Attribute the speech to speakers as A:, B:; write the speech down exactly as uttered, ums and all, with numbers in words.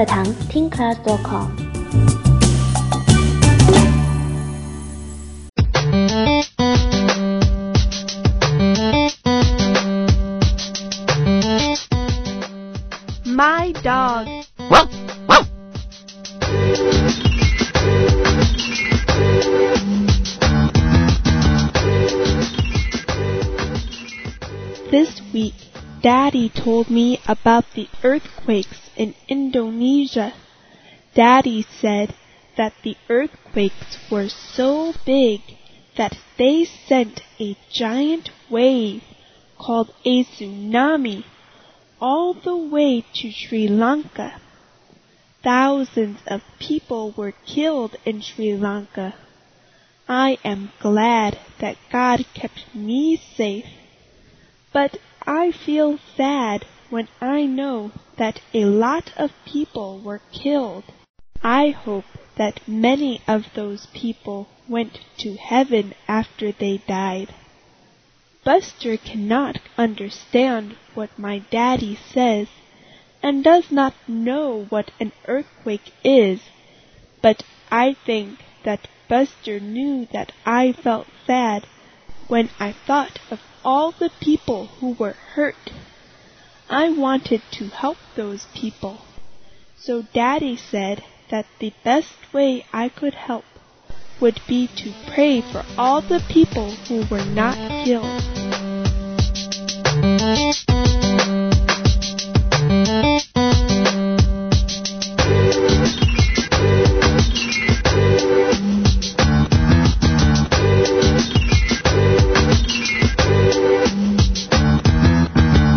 A: 课堂 teen class dot com。
B: My dog. This week, Daddy told me about the earthquakes in Indonesia. Daddy said that the earthquakes were so big that they sent a giant wave called a tsunami all the way to Sri Lanka. Thousands of people were killed in Sri Lanka. I am glad that God kept me safe. But I feel sad when I know that a lot of people were killed. I hope that many of those people went to heaven after they died. Buster cannot understand what my daddy says, and does not know what an earthquake is, but I think that Buster knew that I felt sad when I thought of all the people who were hurt. I wanted to help those people, so Daddy said that the best way I could help would be to pray for all the people who were not killed.